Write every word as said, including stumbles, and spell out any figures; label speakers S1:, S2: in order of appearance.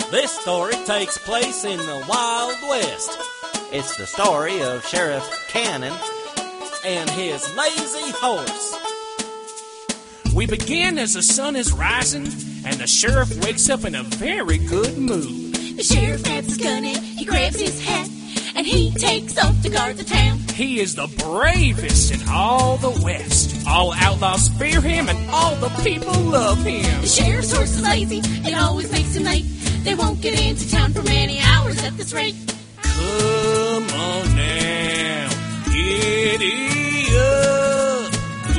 S1: This story takes place in the Wild West. It's the story of Sheriff Cannon and his lazy horse.
S2: We begin as the sun is rising, and the sheriff wakes up in a very good mood.
S3: The sheriff grabs his gun and he grabs his hat, and he takes off to guard the town.
S2: He is the bravest in all the West. All outlaws fear him, and all the people love him.
S3: The sheriff's horse is lazy, it always makes him late. They won't get into town for many hours at this rate.
S2: Come on now, giddy up.